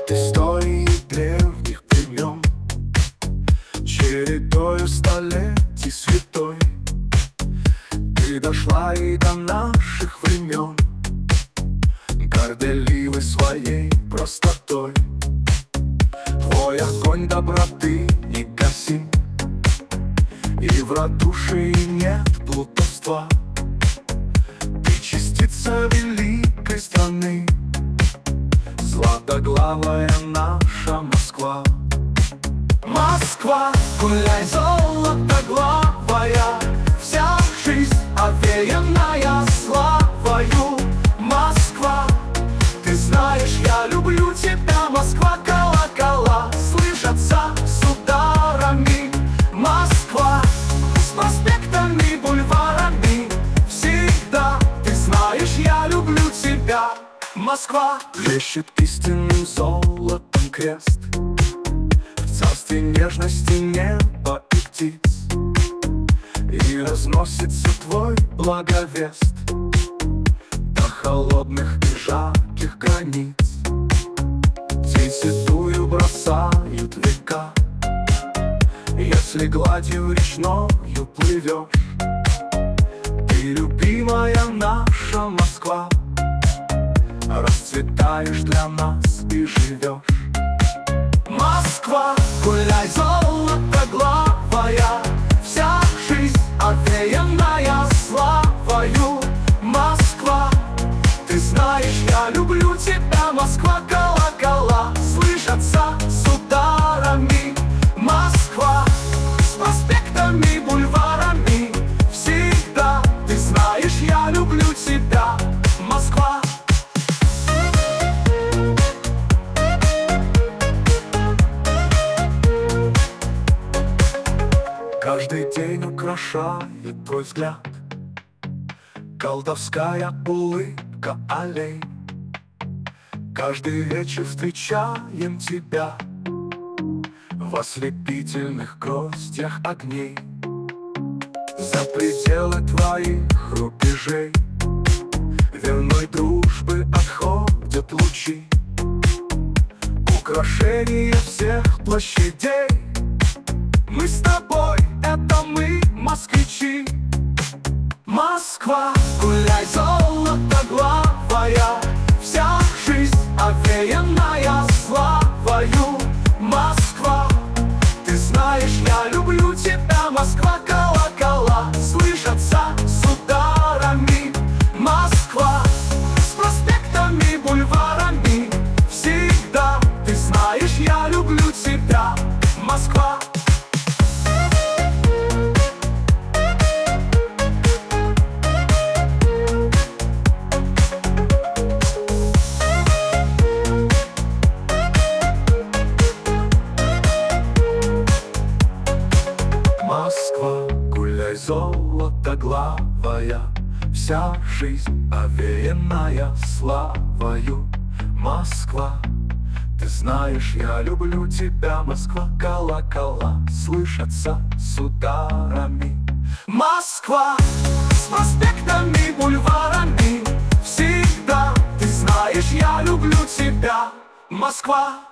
истории древних времен, чередою столетий святой. Ты дошла и до наших времен, горделивой своей простотой. Твой огонь доброты не гасим, и в радушии нет плутовства. Ты частица великой страны, златоглавая наша Москва. Москва, гуляй, золотоглавая, вся жизнь овеянная славою. Москва, ты знаешь, я люблю тебя. Москва, колокола слышатся с ударами. Москва, с проспектами, бульварами, всегда, ты знаешь, я люблю тебя. Москва, блещет истинным золотом крест, в царстве нежности неба и птиц, и разносится твой благовест до холодных и жарких границ. Тень седую бросают века, если гладью речною плывешь. Ты, любимая наша Москва, расцветаешь для нас и живешь. Москва, гуляй, золотоглавая, вся жизнь овеянная славою. Москва, ты знаешь, я люблю тебя. Москва, колокола слышатся с ударами. Москва, с проспектами, бульварами, всегда, ты знаешь, я люблю тебя. Москва. Каждый день украшает твой взгляд колдовская улыбка аллей. Каждый вечер встречаем тебя в ослепительных гроздях огней. За пределы твоих рубежей верной дружбы отходят лучи, украшения всех площадей. Мы с тобой, это мы, москвичи. Москва, гуляй, золотоглавая, вся жизнь овеянная славою. Москва, ты знаешь, я люблю тебя. Москва, колокола слышатся с ударами. Москва, с проспектами, бульварами, всегда, ты знаешь, я люблю тебя. Москва. Москва, гуляй, золотоглавая, вся жизнь овеянная славою. Москва, ты знаешь, я люблю тебя. Москва, колокола слышатся с ударами. Москва, с проспектами, бульварами, всегда, ты знаешь, я люблю тебя. Москва.